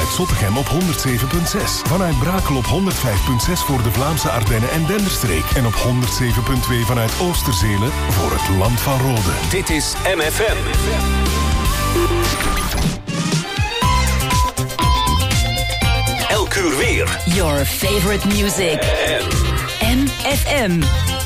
vanuit Zottegem op 107.6. Vanuit Brakel op 105.6 voor de Vlaamse Ardennen en Denderstreek. En op 107.2 vanuit Oosterzelen voor het Land van Rode. Dit is MFM. Elk uur weer. Your favorite music. MFM.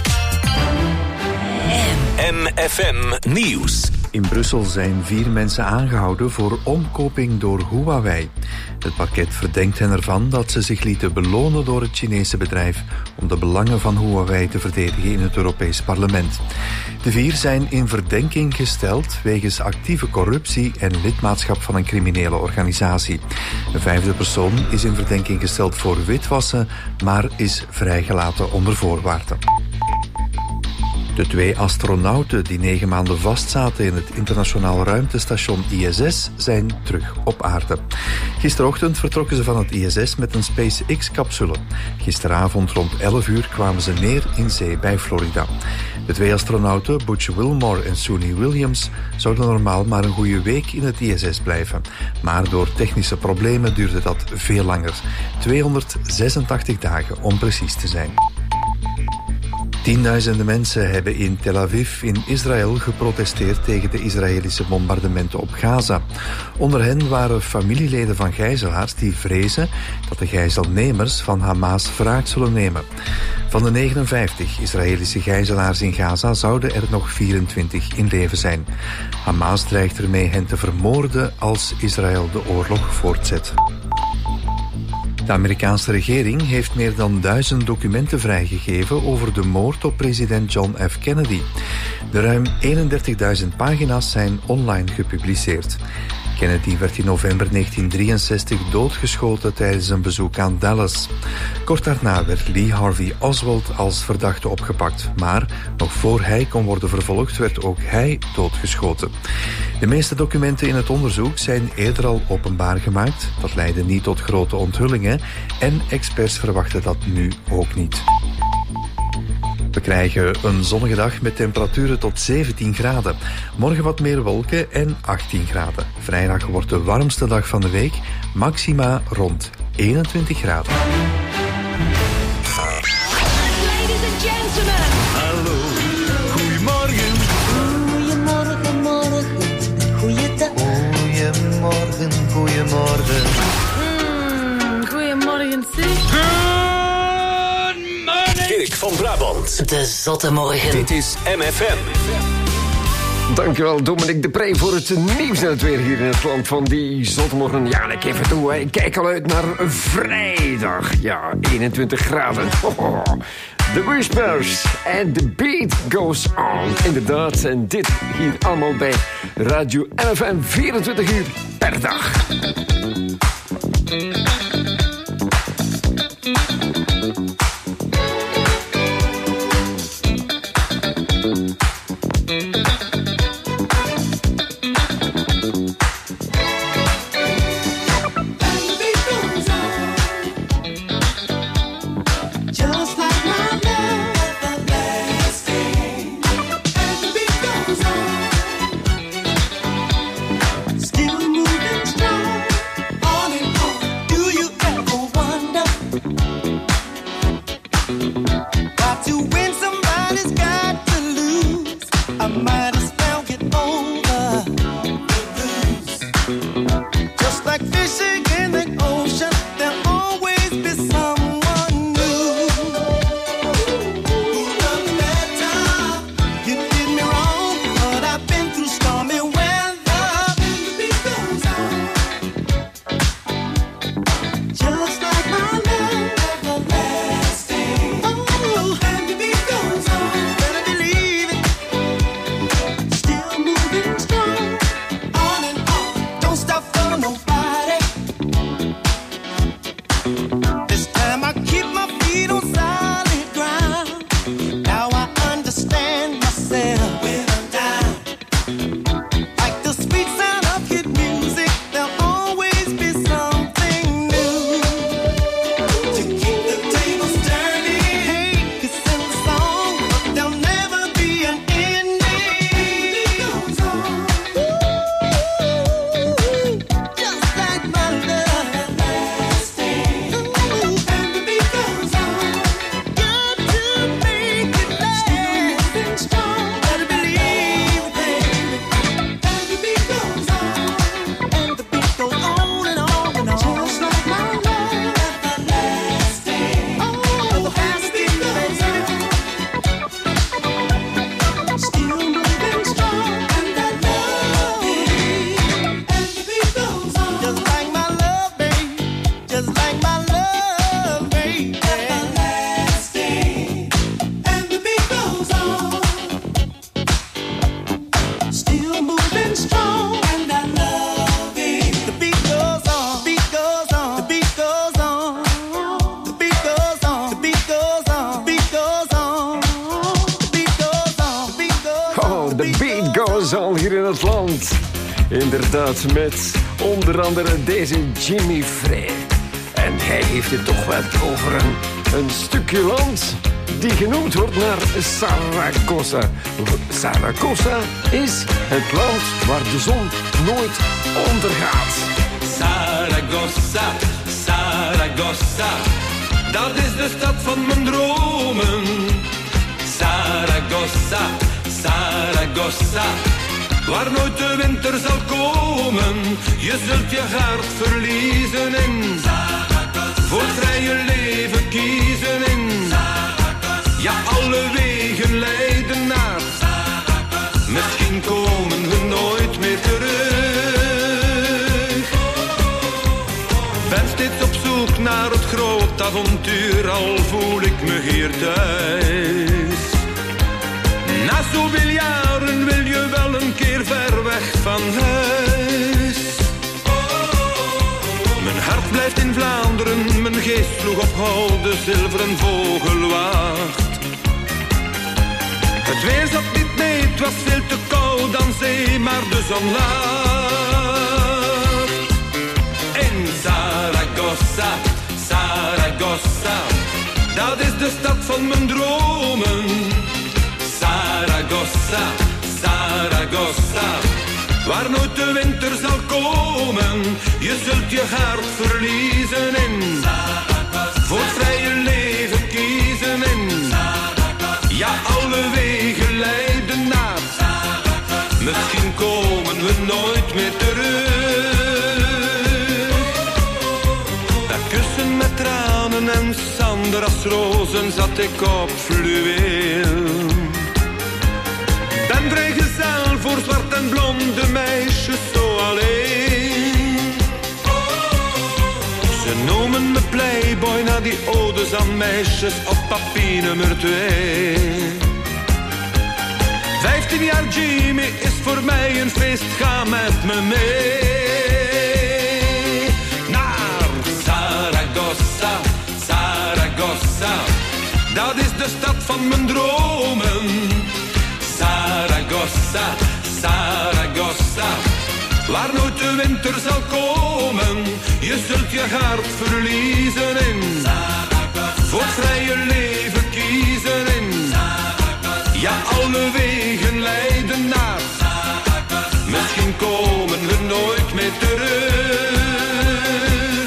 MFM Nieuws. In Brussel zijn 4 mensen aangehouden voor omkoping door Huawei. Het parket verdenkt hen ervan dat ze zich lieten belonen door het Chinese bedrijf om de belangen van Huawei te verdedigen in het Europees Parlement. De 4 zijn in verdenking gesteld wegens actieve corruptie en lidmaatschap van een criminele organisatie. Een 5e persoon is in verdenking gesteld voor witwassen, maar is vrijgelaten onder voorwaarden. De 2 astronauten die 9 maanden vastzaten in het internationaal ruimtestation ISS zijn terug op aarde. Gisterochtend vertrokken ze van het ISS met een SpaceX-capsule. Gisteravond rond 11 uur kwamen ze neer in zee bij Florida. De 2 astronauten, Butch Wilmore en Suni Williams, zouden normaal maar een goede week in het ISS blijven. Maar door technische problemen duurde dat veel langer. 286 dagen om precies te zijn. Tienduizenden mensen hebben in Tel Aviv in Israël geprotesteerd tegen de Israëlische bombardementen op Gaza. Onder hen waren familieleden van gijzelaars die vrezen dat de gijzelnemers van Hamas wraak zullen nemen. Van de 59 Israëlische gijzelaars in Gaza zouden er nog 24 in leven zijn. Hamas dreigt ermee hen te vermoorden als Israël de oorlog voortzet. De Amerikaanse regering heeft meer dan 1000 documenten vrijgegeven over de moord op president John F. Kennedy. De ruim 31.000 pagina's zijn online gepubliceerd. Kennedy werd in november 1963 doodgeschoten tijdens een bezoek aan Dallas. Kort daarna werd Lee Harvey Oswald als verdachte opgepakt. Maar nog voor hij kon worden vervolgd, werd ook hij doodgeschoten. De meeste documenten in het onderzoek zijn eerder al openbaar gemaakt. Dat leidde niet tot grote onthullingen en experts verwachten dat nu ook niet. We krijgen een zonnige dag met temperaturen tot 17 graden. Morgen wat meer wolken en 18 graden. Vrijdag wordt de warmste dag van de week, maxima rond 21 graden. Ladies and gentlemen. Hallo, goedemorgen. Goedemorgen, morgen. Goeiedag. Goedemorgen, goedemorgen. Goedemorgen, zeg. Dirk van Brabant. De zotte morgen. Dit is MFM. Dankjewel, Dominique de Pre, voor het nieuws en het weer hier in het land van die zotmorgen. Ja, ik even toe. Ik kijk al uit naar vrijdag. Ja, 21 graden. The Whispers and the beat goes on. Inderdaad, en dit hier allemaal bij Radio MFM 24 uur per dag. zaal hier in het land. Inderdaad, met onder andere deze Jimmy Frey. En hij heeft het toch wel over een stukje land die genoemd wordt naar Saragossa. Saragossa is het land waar de zon nooit ondergaat. Saragossa, Saragossa, dat is de stad van mijn dromen. Saragossa, Saragossa, waar nooit de winter zal komen. Je zult je hart verliezen in Saragossa, voor het vrije leven kiezen in Saragossa. Ja, alle wegen leiden naar Saragossa. Misschien komen we nooit meer terug. Ben steeds op zoek naar het groot avontuur, al voel ik me hier thuis. Na zoveel jaren wil je wel een keer ver weg van huis. Mijn hart blijft in Vlaanderen, mijn geest sloeg op hol, de zilveren vogelwacht. Het weer zat niet mee, het was veel te koud aan zee, maar de zon lacht. In Saragossa, Saragossa, dat is de stad van mijn dromen. Saragossa, Saragossa, waar nooit de winter zal komen. Je zult je hart verliezen in Saragossa, voor het vrije leven kiezen in Saragossa. Ja, alle wegen leiden naar Saragossa. Misschien komen we nooit meer terug. Dat kussen met tranen en Sandrasrozen zat ik op fluweel. Ben vrijgezel voor zwart en blonde meisjes zo alleen. Ze noemen me playboy na die odes aan meisjes op papier nummer 2. 15 jaar Jimmy is voor mij een feest, ga met me mee. Naar Saragossa, Saragossa, dat is de stad van mijn dromen. Saragossa, Saragossa, waar nooit de winter zal komen. Je zult je hart verliezen in Saragossa, voor het vrije leven kiezen in Saragossa. Ja, alle wegen leiden naar Saragossa. Misschien komen we nooit meer terug.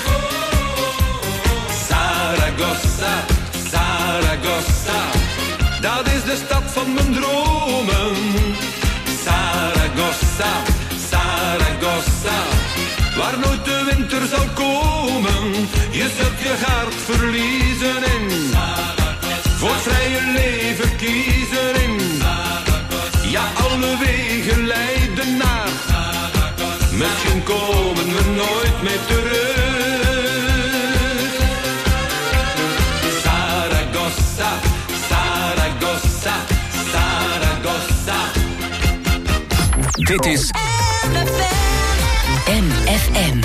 Saragossa, Saragossa, dat is de stad van mijn dromen. Saragossa, Saragossa, waar nooit de winter zal komen. Je zult je hart verliezen in Saragossa, voor het vrije leven kiezen in Saragossa. Ja, alle wegen leiden naar Saragossa. Misschien komen we nooit meer terug. Saragossa, Saragossa, Saragossa. Dit is MFM.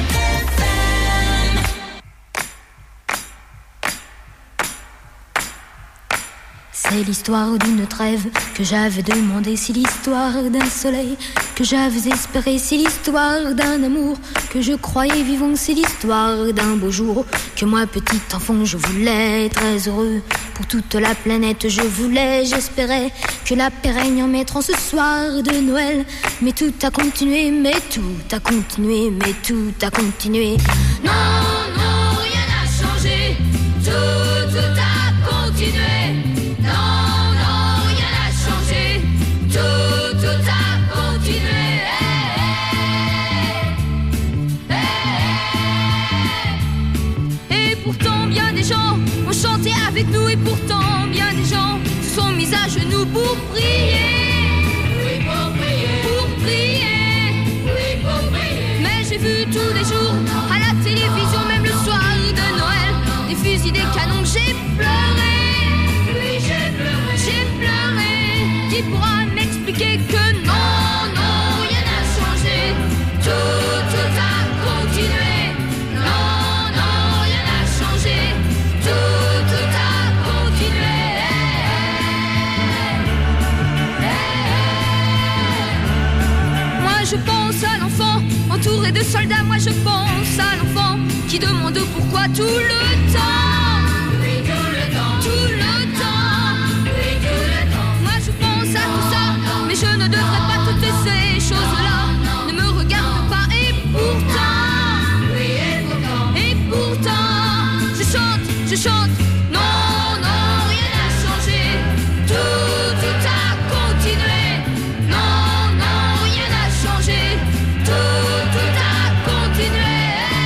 C'est l'histoire d'une trêve que j'avais demandé, c'est l'histoire d'un soleil que j'avais espéré, c'est l'histoire d'un amour que je croyais vivant, c'est l'histoire d'un beau jour que moi petit enfant je voulais très heureux. Pour toute la planète je voulais, j'espérais que la paix règne en mettant ce soir de Noël. Mais tout a continué, mais tout a continué, mais tout a continué. Non, non, rien n'a changé, tout a continué. Non, non, rien n'a changé, tout a continué. Et pourtant bien des gens ont chanté avec nous, et pourtant bien des gens se sont mis à genoux pour prier. Oui, pour prier. Pour prier. Oui, pour prier. Mais j'ai vu tous les jours à la télévision, même le soir de Noël, des fusils, des canons, j'ai pleuré. Oui, j'ai pleuré. J'ai pleuré. Qui pourra m'expliquer que non, non, rien n'a changé, tout a continué. Non, non, rien n'a changé, tout a continué. entouré de soldats, moi je pense à l'enfant qui demande pourquoi tout le temps. Oui, tout le temps. Tout le temps. Oui, tout le temps. Moi je pense à tout ça, mais je ne devrais pas toutes ces choses-là. Ne me regarde pas et pourtant. Oui, et pourtant. Je chante. Non, rien n'a changé. Tout a continué. Non, rien n'a changé. Tout a continué.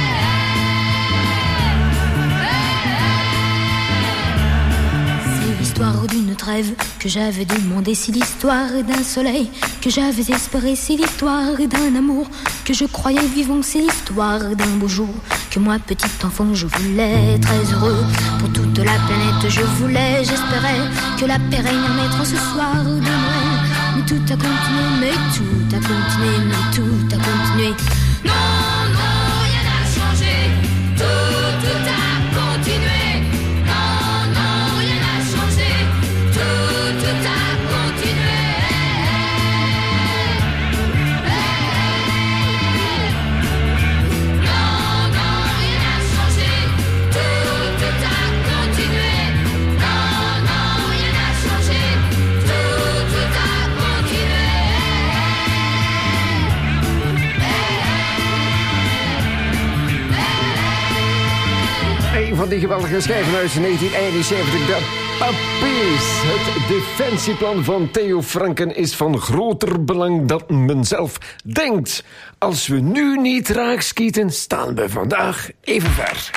C'est l'histoire d'une trêve que j'avais demandé, c'est l'histoire d'un soleil que j'avais espéré, c'est l'histoire d'un amour que je croyais vivant, c'est l'histoire d'un beau jour que moi, petit enfant, je voulais très heureux. Pour toute la planète, je voulais, j'espérais que la paix règne en naître ce soir de Noël. Mais tout a continué, tout a continué. Non, rien n'a changé. Tout a continué. Non, rien n'a changé. Tout a continué. Een van die geweldige schijven uit 1971, de Puppies. Het defensieplan van Theo Franken is van groter belang dan men zelf denkt. Als we nu niet raakschieten, staan we vandaag even ver.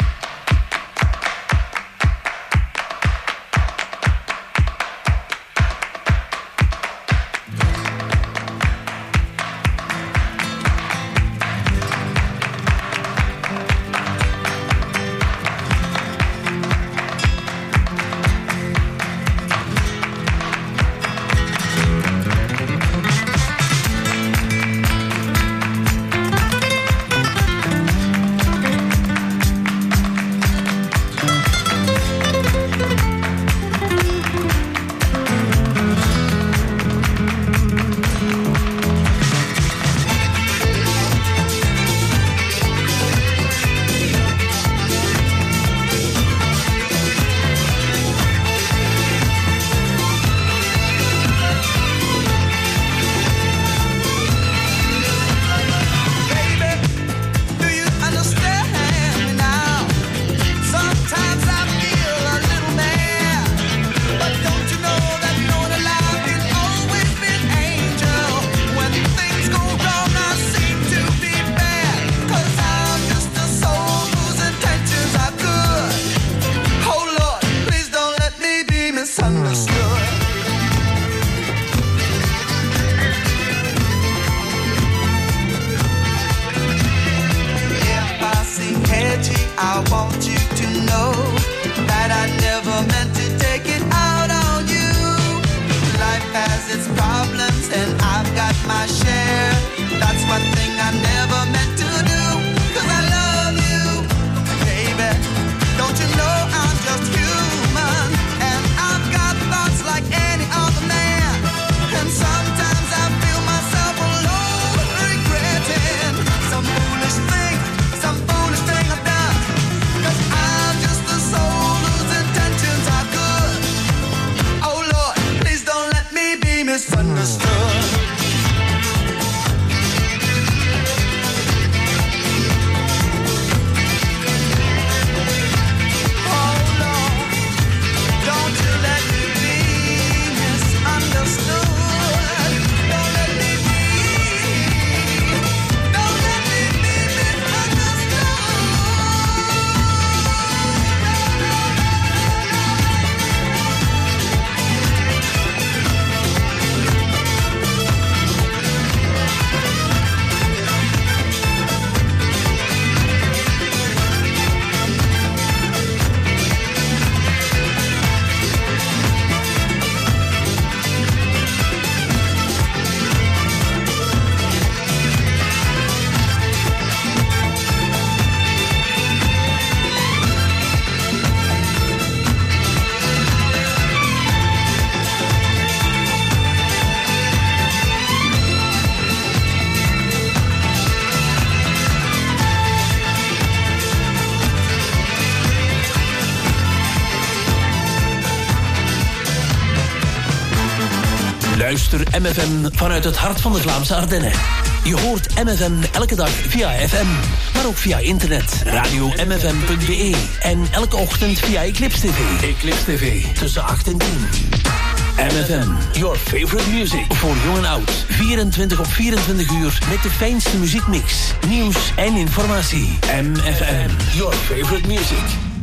Beluister MFM vanuit het hart van de Vlaamse Ardennen. Je hoort MFM elke dag via FM, maar ook via internet, radio-mfm.be en elke ochtend via Eclipse TV. Eclipse TV, tussen 8 en 10. MFM, your favorite music. Voor jong en oud. 24 op 24 uur met de fijnste muziekmix, nieuws en informatie. MFM, your favorite music.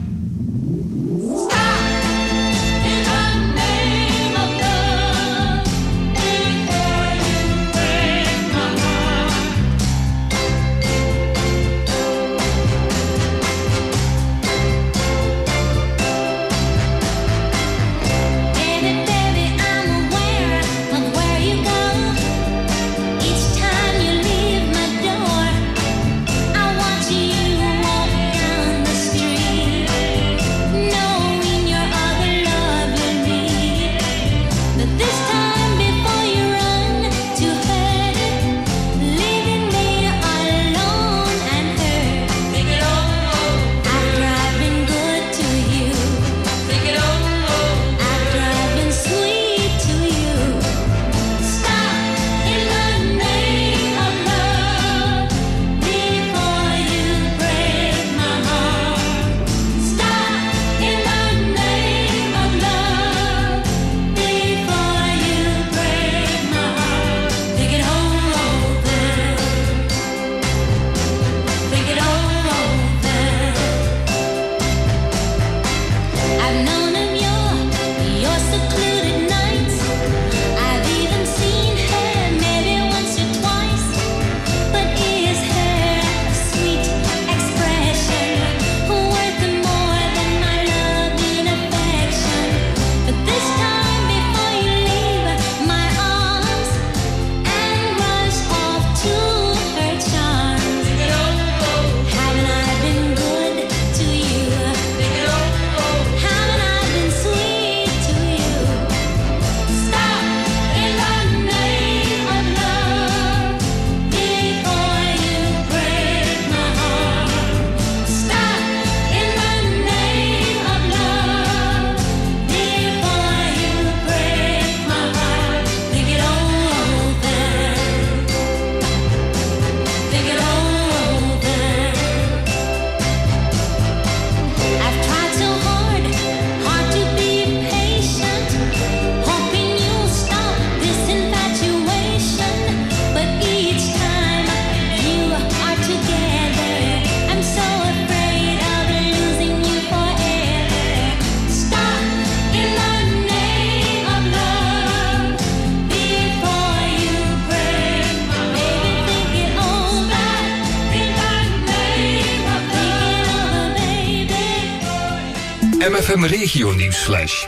MFM Regio Nieuwsflash.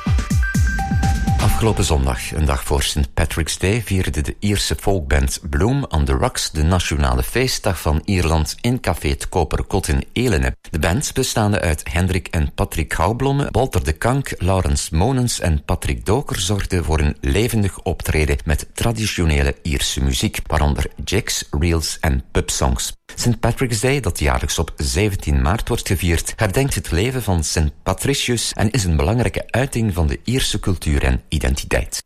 Afgelopen zondag, een dag voor St. Patrick's Day, vierde de Ierse folkband Bloom on the Rocks de nationale feestdag van Ierland in Café het Koperkot in Elene. De band, bestaande uit Hendrik en Patrick Houblomme, Walter de Kank, Laurens Monens en Patrick Doker, zorgde voor een levendig optreden met traditionele Ierse muziek, waaronder jigs, reels en pubsongs. St. Patrick's Day, dat jaarlijks op 17 maart wordt gevierd, herdenkt het leven van St. Patricius en is een belangrijke uiting van de Ierse cultuur en identiteit.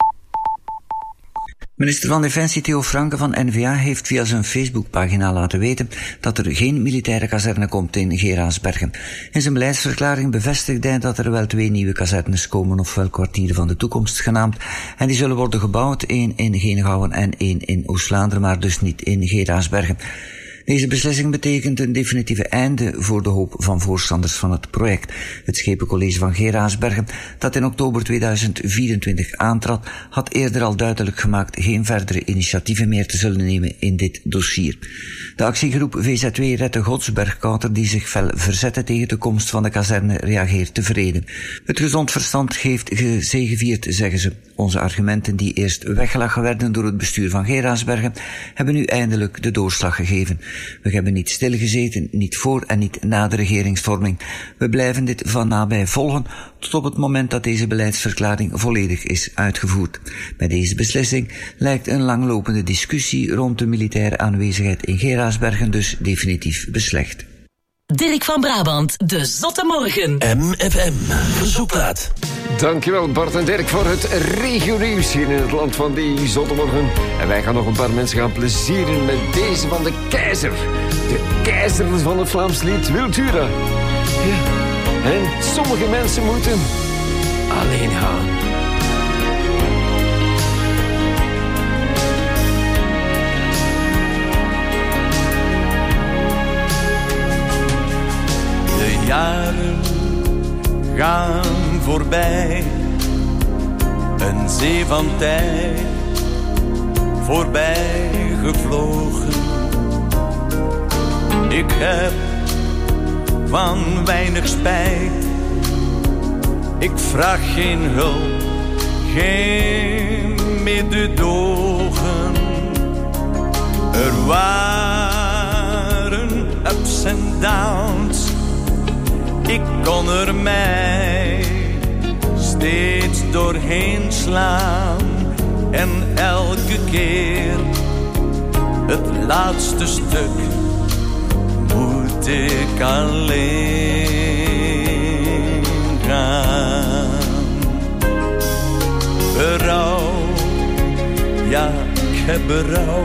Minister van Defensie Theo Franke van N-VA heeft via zijn Facebookpagina laten weten dat er geen militaire kazerne komt in Geraardsbergen. In zijn beleidsverklaring bevestigt hij dat er wel 2 nieuwe kazernes komen, ofwel kwartieren van de toekomst genaamd, en die zullen worden gebouwd, 1 in Henegouwen en 1 in Oost-Vlaanderen, maar dus niet in Geraardsbergen. Deze beslissing betekent een definitieve einde voor de hoop van voorstanders van het project. Het Schepencollege van Geraardsbergen, dat in oktober 2024 aantrad, had eerder al duidelijk gemaakt geen verdere initiatieven meer te zullen nemen in dit dossier. De actiegroep VZW Red de Godsbergkouter, die zich fel verzette tegen de komst van de kazerne, reageert tevreden. Het gezond verstand heeft gezegevierd, zeggen ze. Onze argumenten, die eerst weggelachen werden door het bestuur van Geraardsbergen, hebben nu eindelijk de doorslag gegeven. We hebben niet stilgezeten, niet voor en niet na de regeringsvorming. We blijven dit van nabij volgen tot op het moment dat deze beleidsverklaring volledig is uitgevoerd. Bij deze beslissing lijkt een langlopende discussie rond de militaire aanwezigheid in Geraardsbergen dus definitief beslecht. Dirk van Brabant, de Zotte Morgen. MFM, verzoekplaat. Dankjewel Bart en Dirk voor het regionieuws hier in het land van die zondagmorgen. En wij gaan nog een paar mensen gaan plezieren met deze van de keizer. De keizer van het Vlaams lied Wiltura. Ja. En sommige mensen moeten alleen gaan. De jaren gaan voorbij, een zee van tijd voorbij gevlogen. Ik heb van weinig spijt, ik vraag geen hulp, geen mededogen. Er waren ups en downs, ik kon er mij steeds doorheen slaan. En elke keer het laatste stuk moet ik alleen gaan. Berouw, ja, ik heb berouw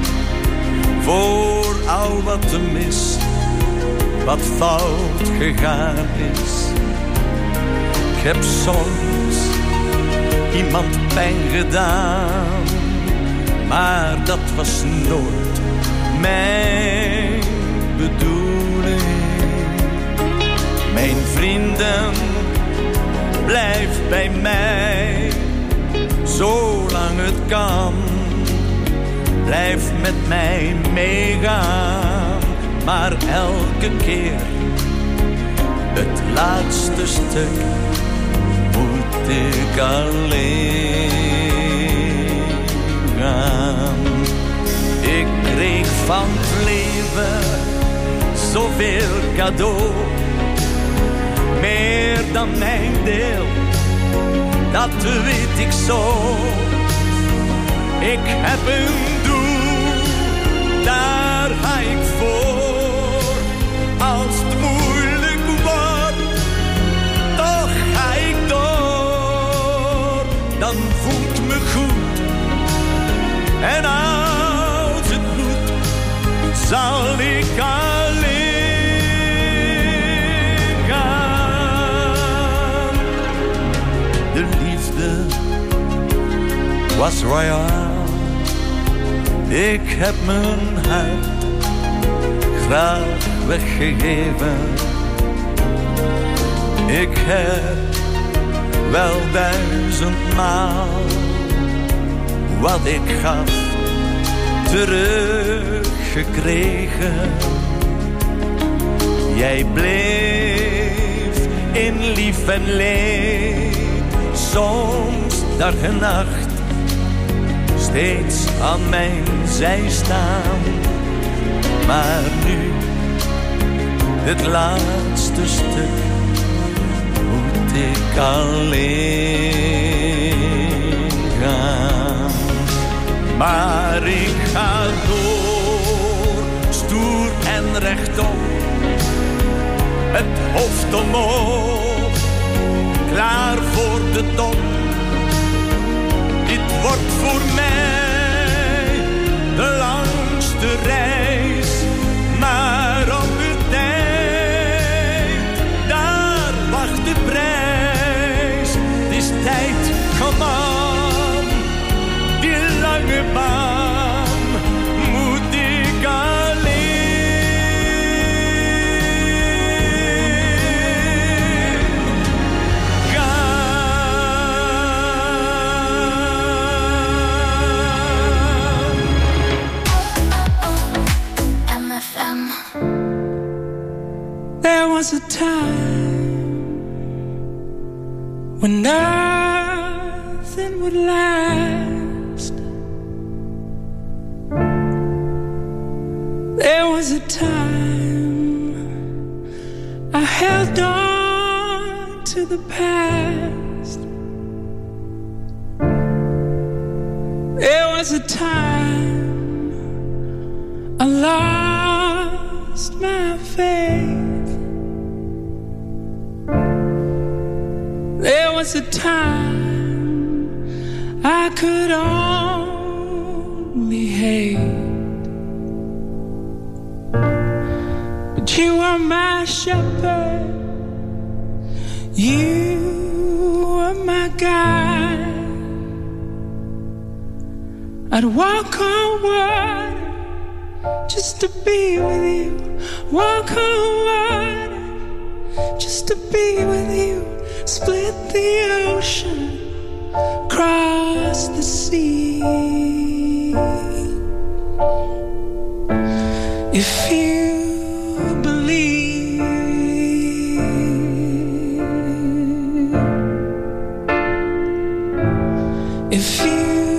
voor al wat er mis, wat fout gegaan is. Ik heb soms iemand pijn gedaan, maar dat was nooit mijn bedoeling. Mijn vrienden, blijf bij mij, zolang het kan. Blijf met mij meegaan, maar elke keer het laatste stuk moet ik alleen gaan. Ik kreeg van het leven zoveel cadeau, meer dan mijn deel, dat weet ik zo. Ik heb een doel, daar ga ik voor. Als het moeilijk wordt, toch ga ik door. Dan voelt me goed, en als het moet, zal ik alleen gaan. De liefde was royaal, ik heb mijn hart graag weggegeven. Ik heb wel 1000 maal wat ik gaf teruggekregen. Jij bleef in lief en leed, soms dag en nacht, steeds aan mijn zij staan. Maar nu, het laatste stuk, moet ik alleen gaan. Maar ik ga door, stoer en rechtop, het hoofd omhoog, klaar voor de top. Dit wordt voor mij de langste reis, maar op de tijd, daar wacht de prijs. Het is tijd, kom aan, die lange baan moet ik alleen There was a time when nothing would last. There was a time I held on to the past. There was a time I lost my faith. There was a time I could only hate, but you were my shepherd, you were my guide. I'd walk on water just to be with you. Walk on water just to be with you. Split the ocean, cross the sea. If you believe, if you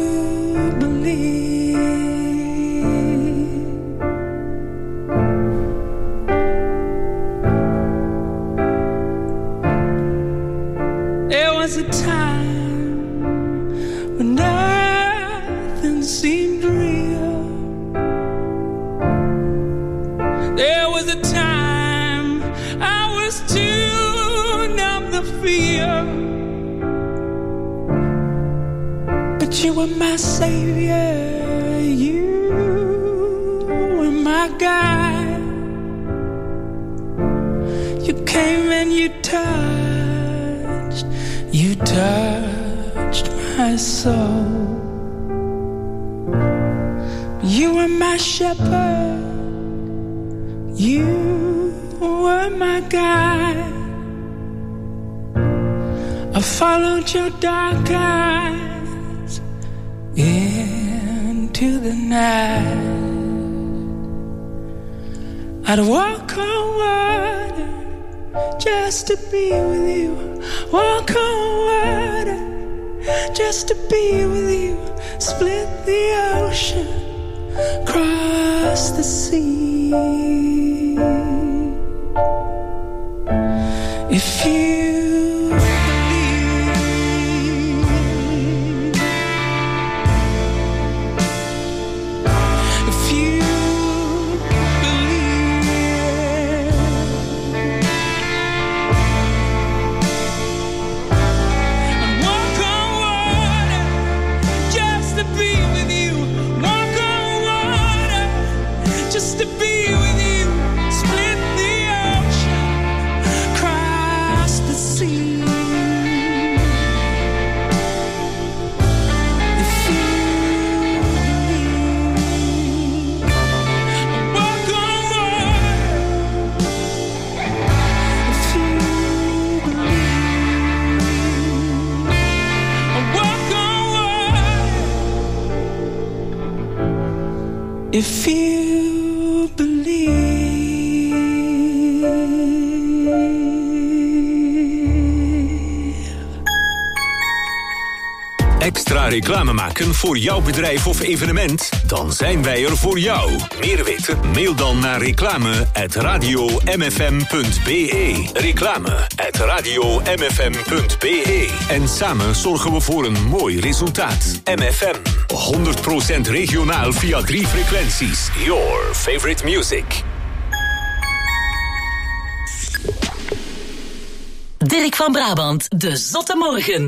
was a time when nothing seemed real. There was a time I was too numb to feel, but you were my savior, you were my guide. You came and you touched my soul. You were my shepherd, you were my guide. I followed your dark eyes into the night. I'd walk on water just to be with you. Walk on water just to be with you. Split the ocean, cross the sea. If you if you believe. Extra reclame maken voor jouw bedrijf of evenement? Dan zijn wij er voor jou. Meer weten? Mail dan naar reclame@radiomfm.be. Reclame@radiomfm.be. En samen zorgen we voor een mooi resultaat. MFM. 100% regionaal via 3 frequenties. Your favorite music. Dirk van Brabant, de Zotte Morgen.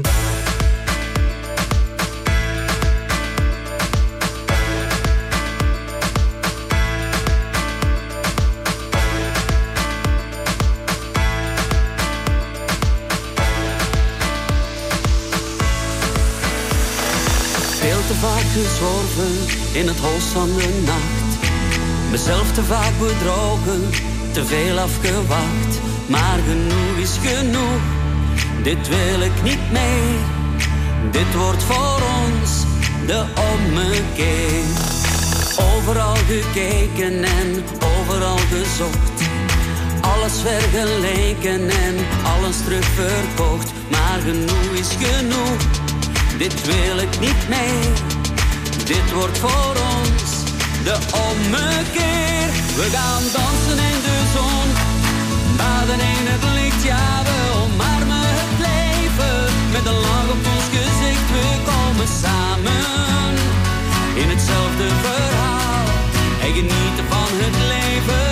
Veel te vaak gezworven in het holst van de nacht. Mezelf te vaak bedrogen, te veel afgewacht. Maar genoeg is genoeg, dit wil ik niet meer. Dit wordt voor ons de ommekeer. Overal gekeken en overal gezocht. Alles vergeleken en alles terugverkocht. Maar genoeg is genoeg, dit wil ik niet meer. Dit wordt voor ons de ommekeer. We gaan dansen in de zon, baden in het licht. Ja, we omarmen het leven met een lach op ons gezicht. We komen samen in hetzelfde verhaal en genieten van het leven.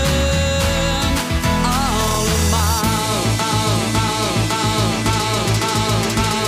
Allemaal.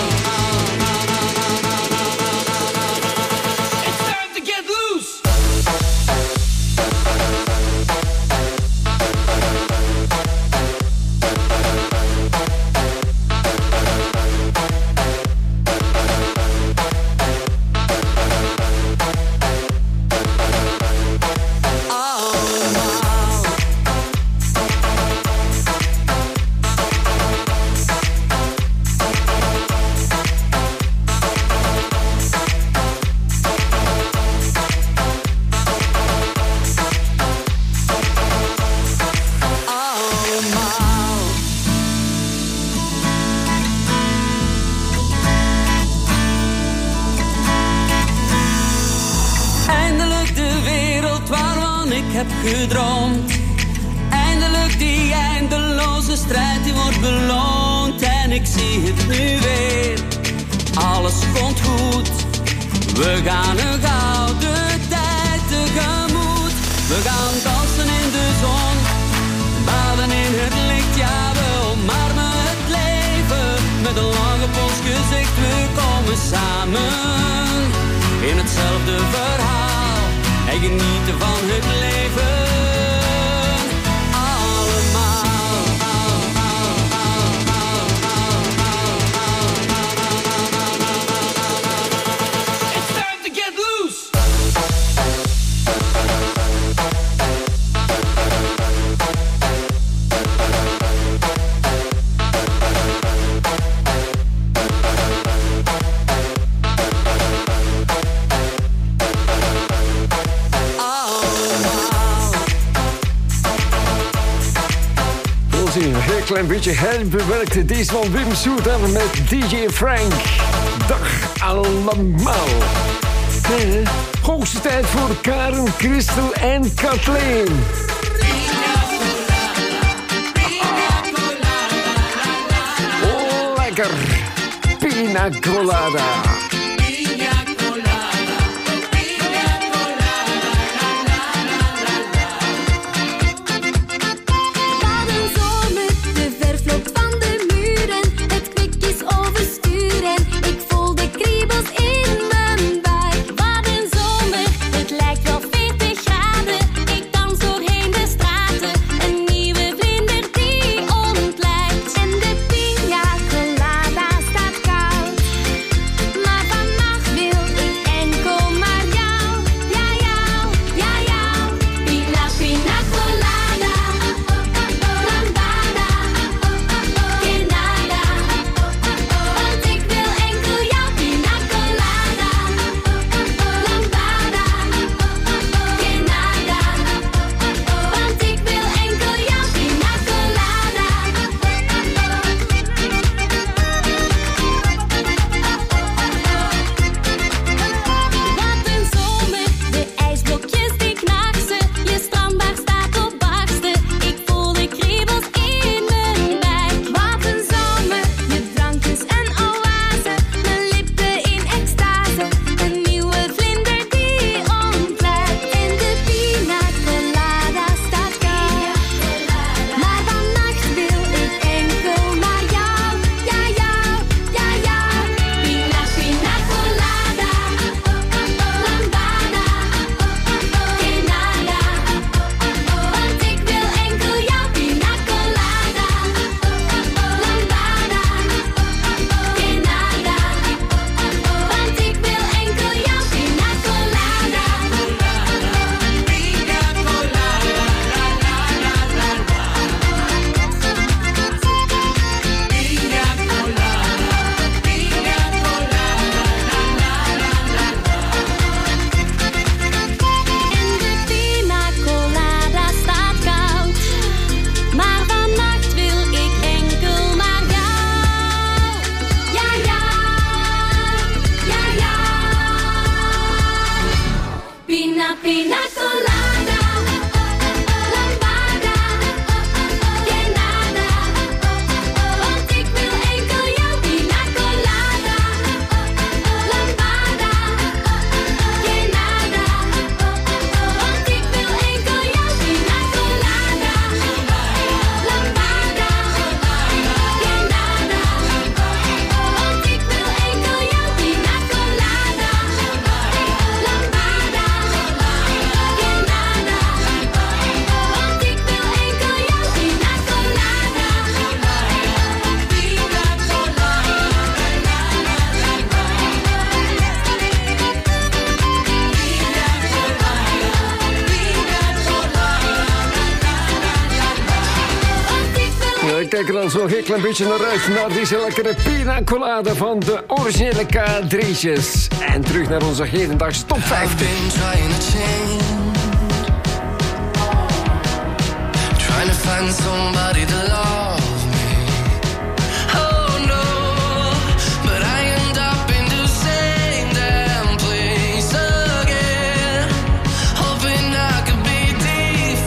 gedroomd. Eindelijk die eindeloze strijd, die wordt beloond. En ik zie het nu weer, alles komt goed. We gaan een gouden tijd tegemoet. We gaan dansen in de zon, baden in het licht. Ja, we omarmen het leven met een lange pols gezicht. We komen samen in hetzelfde verhaal en genieten van het leven. Een heel klein beetje herbewerkte deze Wim Soeter met DJ Frank. Dag allemaal. Hoogste tijd voor Karen, Christel en Kathleen. Oh, lekker. Pina colada. Kijk er dan zo'n heel klein beetje naar uit, naar deze lekkere pina colada van de originele K3'tjes. En terug naar onze hedendaagse top 5. Trying to find somebody to love me. Oh no, but I end up in the same damn place again. Hoping I could be different.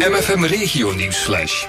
MFM Regio Nieuwsflash.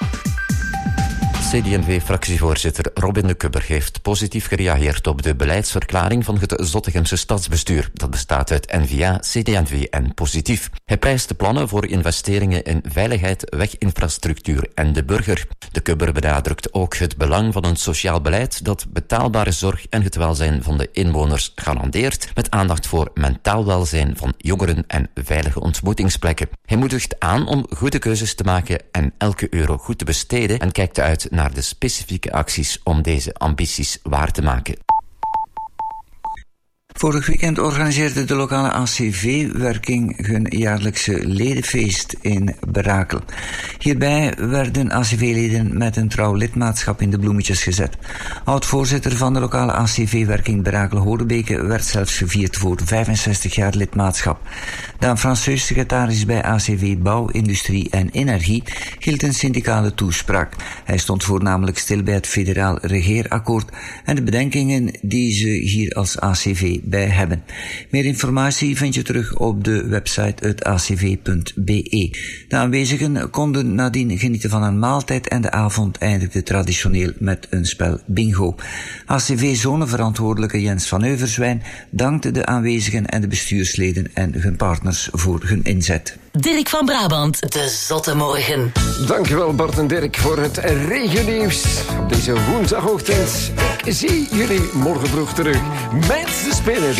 CD&V-fractievoorzitter Robin de Kubber heeft positief gereageerd op de beleidsverklaring van het Zottegemse stadsbestuur. Dat bestaat uit N-VA, CD&V en Positief. Hij prijst de plannen voor investeringen in veiligheid, weginfrastructuur en de burger. De Kubber benadrukt ook het belang van een sociaal beleid dat betaalbare zorg en het welzijn van de inwoners garandeert, met aandacht voor mentaal welzijn van jongeren en veilige ontmoetingsplekken. Hij moedigt aan om goede keuzes te maken en elke euro goed te besteden en kijkt uit naar de specifieke acties om deze ambities waar te maken. Vorig weekend organiseerde de lokale ACV-werking hun jaarlijkse ledenfeest in Brakel. Hierbij werden ACV-leden met een trouw lidmaatschap in de bloemetjes gezet. Oud-voorzitter van de lokale ACV-werking Brakel-Hodebeke werd zelfs gevierd voor 65 jaar lidmaatschap. Daan Franseus, secretaris bij ACV Bouw, Industrie en Energie, hield een syndicale toespraak. Hij stond voornamelijk stil bij het federaal regeerakkoord en de bedenkingen die ze hier als ACV bij hebben. Meer informatie vind je terug op de website acv.be. De aanwezigen konden nadien genieten van een maaltijd en de avond eindigde traditioneel met een spel bingo. ACV-zoneverantwoordelijke Jens van Euverswijn dankte de aanwezigen en de bestuursleden en hun partners voor hun inzet. Dirk van Brabant, de Zotte Morgen. Dankjewel Bart en Dirk voor het regionieuws op deze woensdagochtend. Ik zie jullie morgen vroeg terug met de Spinners.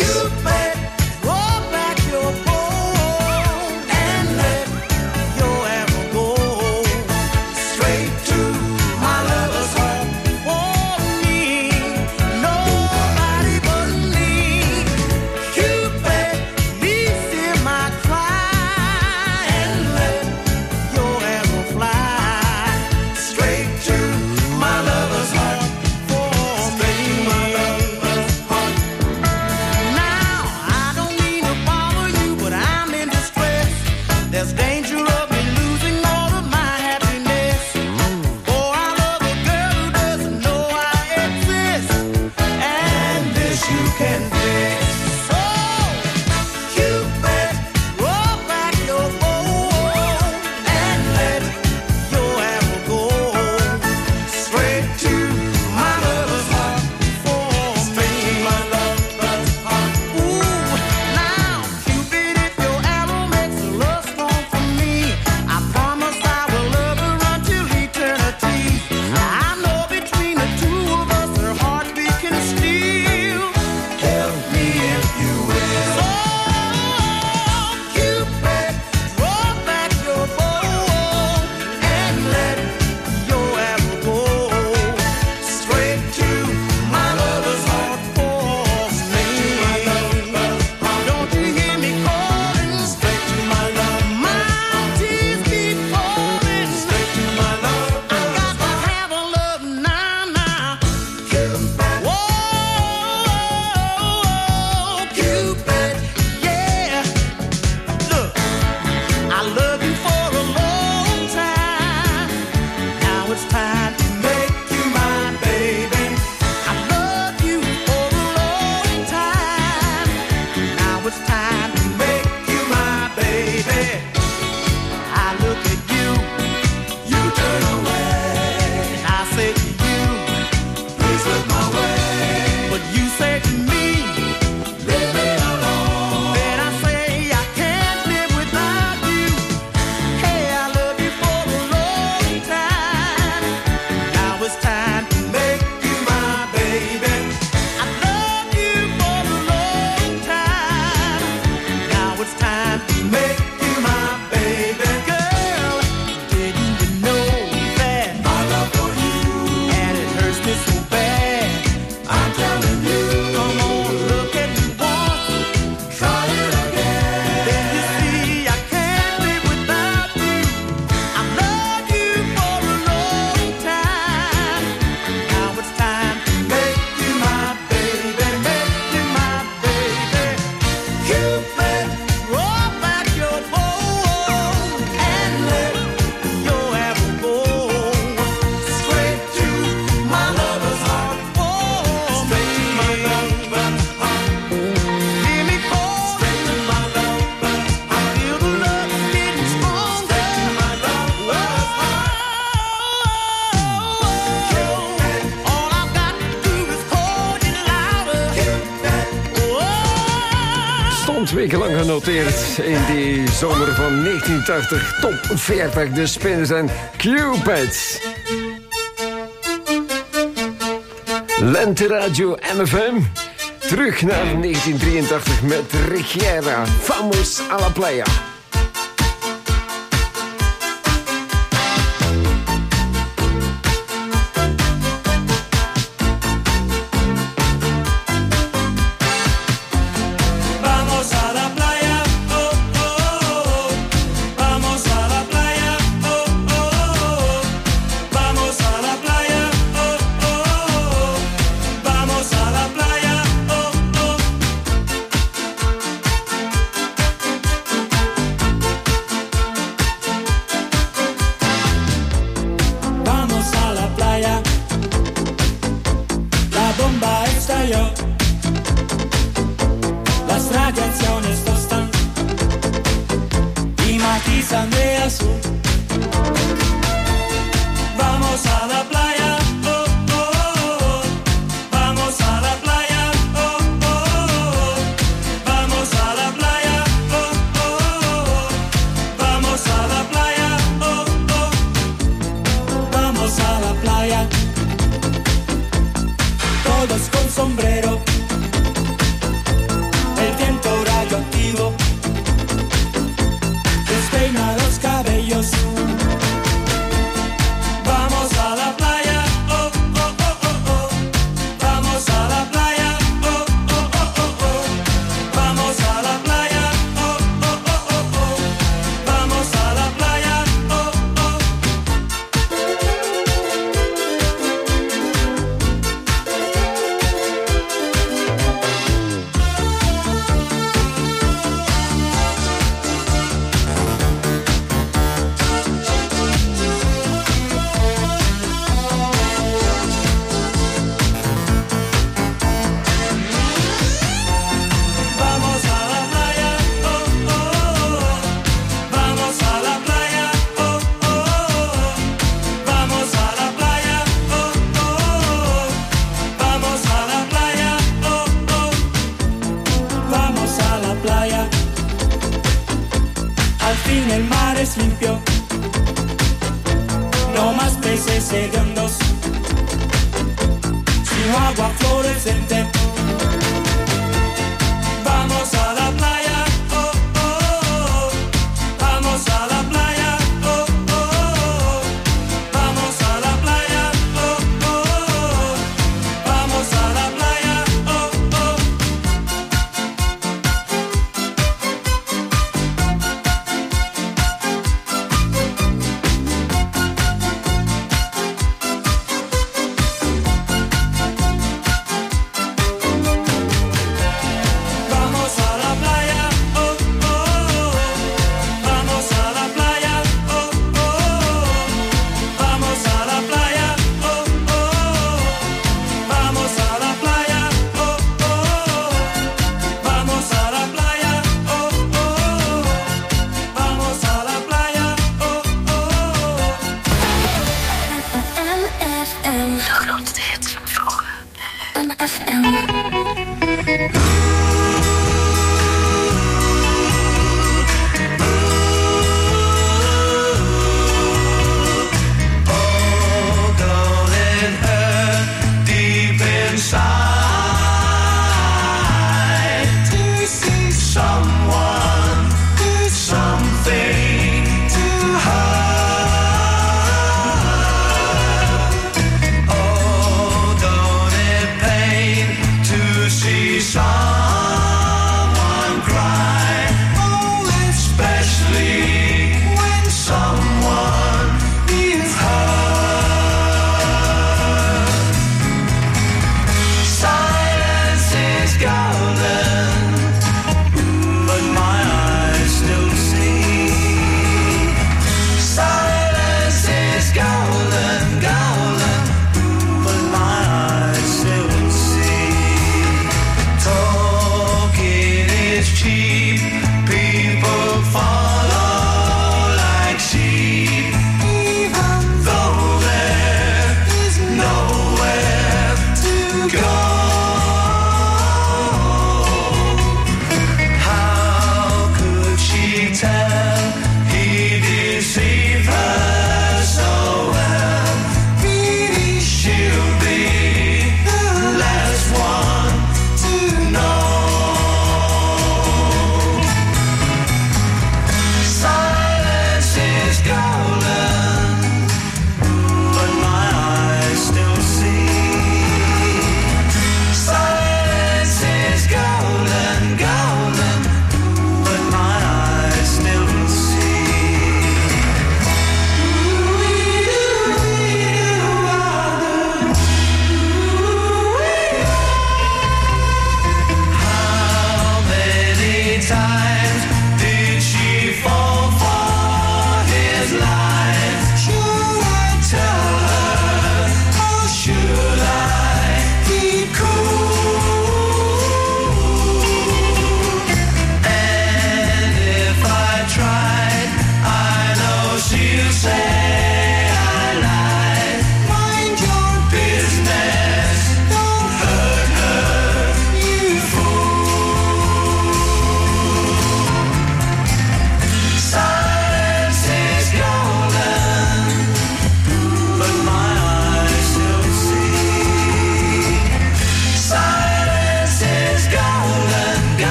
maand wekenlang genoteerd in die zomer van 1980. Top 40, de Spinners en Cupids. Lente Radio MFM. Terug naar 1983 met Rigiera, Vamos a la Playa.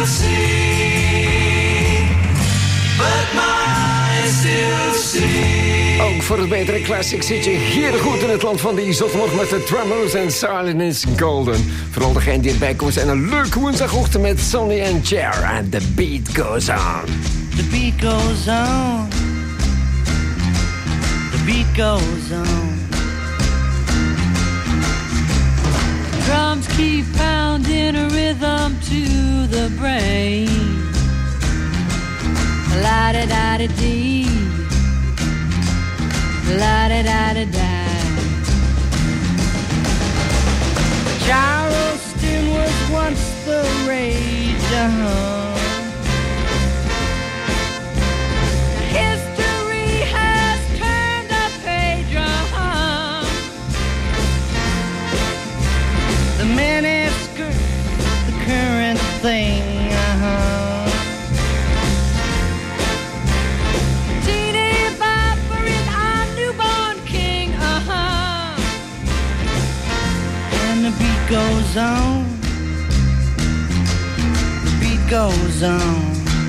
still see, but my eyes still see. Ook voor het betere classic zit je hier goed in het land van die zottermorgen met de Tremors en Silent is Golden. Vooral degene die erbij komt zijn een leuke woensdagochtend met Sonny and Cher and The Beat Goes On. The beat goes on. The beat goes on. Drums keep pounding a rhythm to the brain. La-da-da-da-dee, la-da-da-da-da. Charleston was once the rage, History has turned a page, The miniskirt, the current thing, Teeny Bopper is our newborn king, And the beat goes on. The beat goes on.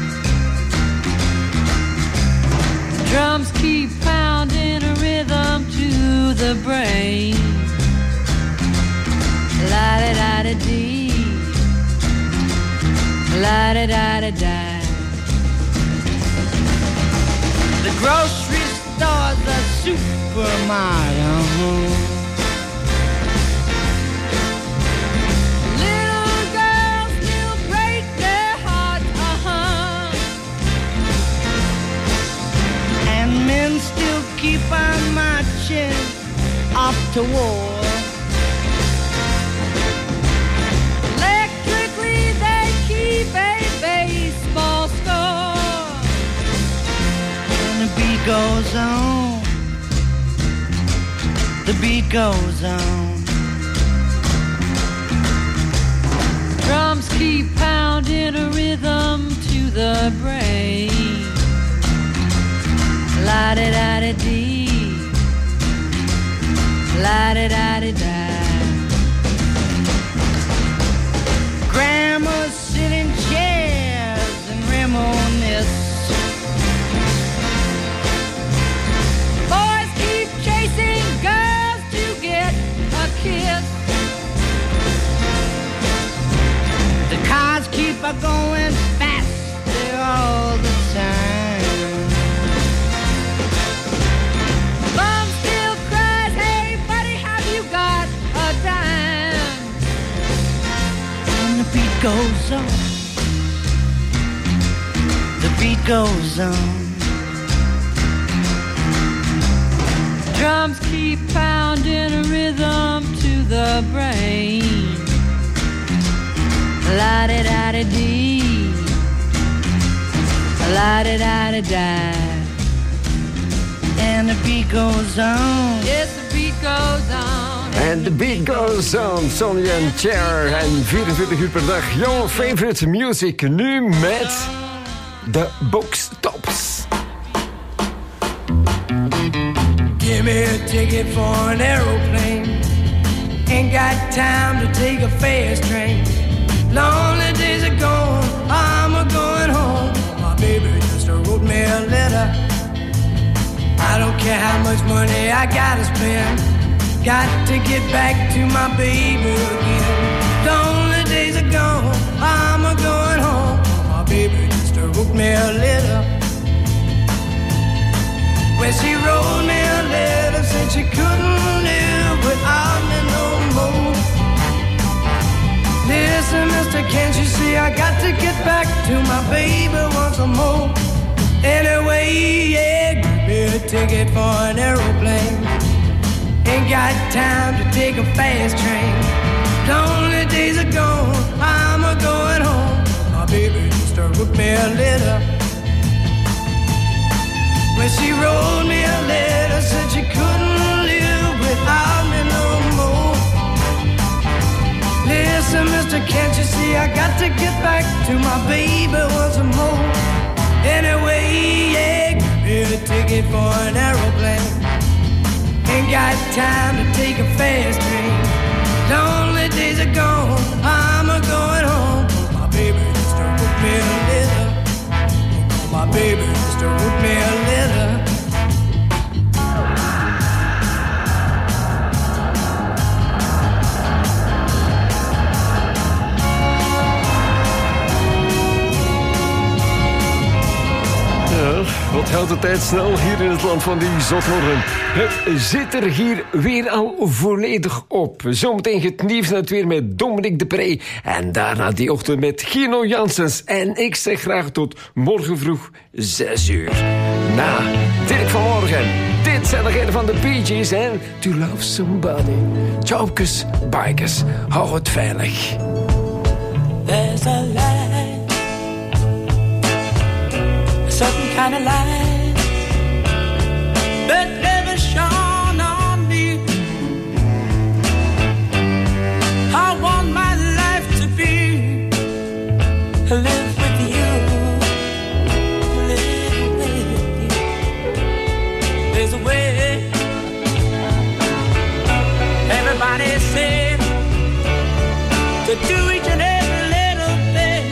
Drums keep pounding a rhythm to the brain. La-da-da-da-dee, la-da-da-da-da. The grocery store's a supermarket. Little girls still break their hearts, And men still keep on marching off to war. Electrically they keep a baseball score. And the beat goes on. The beat goes on. Drums keep pounding a rhythm to the brain. La-da-da-da-dee, la-da-da-da-da. Grandmas sit in chairs and reminisce. Boys keep chasing girls to get a kiss. The cars keep a going faster all the time. Mom still cries, hey buddy, have you got a dime? And the beat goes on. The beat goes on. Drums keep pounding a rhythm to the brain. La-da-da-da-dee, la-da-da-da-da. And the beat goes on. Yes, the beat goes on. And the beat goes on. Sonny and Cher. En 24 uur per dag. Your favorite music. Nu met de Bookstops. Give me a ticket for an aeroplane. Ain't got time to take a fast train. Lonely days are gone, I'm a-going home. My baby just wrote me a letter. I don't care how much money I gotta spend. Got to get back to my baby again. Lonely days are gone, I'm a-going home. My baby just wrote me a letter. When she wrote me a letter, said she couldn't live without me no more. Listen, mister, can't you see I got to get back to my baby once more? Anyway, yeah, give me a ticket for an aeroplane. Ain't got time to take a fast train. Lonely days are gone, I'm a-going home. My baby just wrote me a letter. When she wrote me a letter, said she couldn't live without me no more. Listen, mister, can't you see I got to get back to my baby once more? Anyway, yeah, give me a ticket for an aeroplane. Ain't got time to take a fast train. Lonely days are gone, I'm a-going home. My baby just wrote Wat gaat de tijd snel hier in het land van die zotmorgen. Het zit er hier weer al volledig op. Zometeen het nieuws net weer met Dominique de Pre. En daarna die ochtend met Gino Janssens. En ik zeg graag tot morgen vroeg 6 uur. Na Dirk van Morgen. Dit zijn degenen van de Bee Gees en To Love Somebody. Tjaupkes, bikers, hou het veilig. There's a light, a certain kind of light that never shone on me. I want my life to be live with you, live with you. There's a way. Everybody said to do each and every little thing,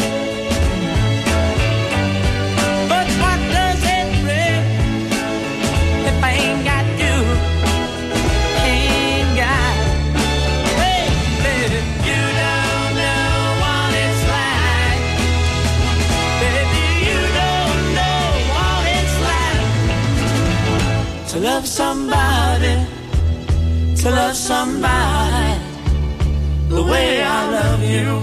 but what does it bring if I ain't got you? Ain't got, baby, you don't know what it's like. Baby, you don't know what it's like to love somebody, to love somebody the way I love you.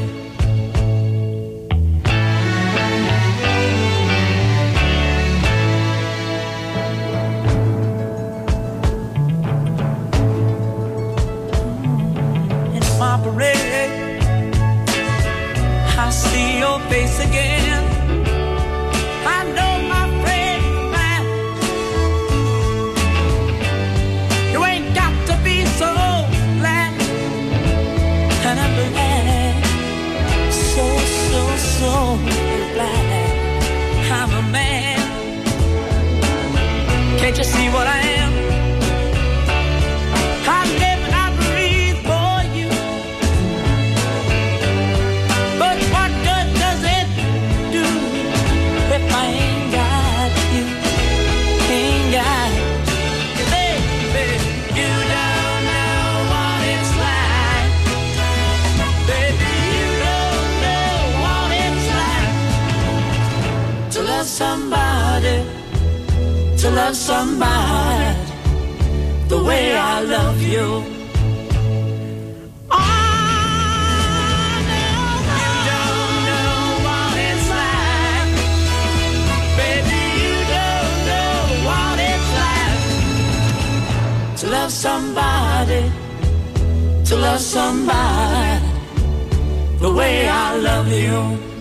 In my parade, I see your face again. I know my friend man, you ain't got to be so glad. And I'm glad, so glad I'm a man. Can't you see what I am? I live and I breathe for you. But what good does it do if I ain't got you? Ain't got you, baby. You don't know what it's like. Baby, you don't know what it's like to love somebody, to love somebody the way I love you. Love somebody, to love somebody the way I love you.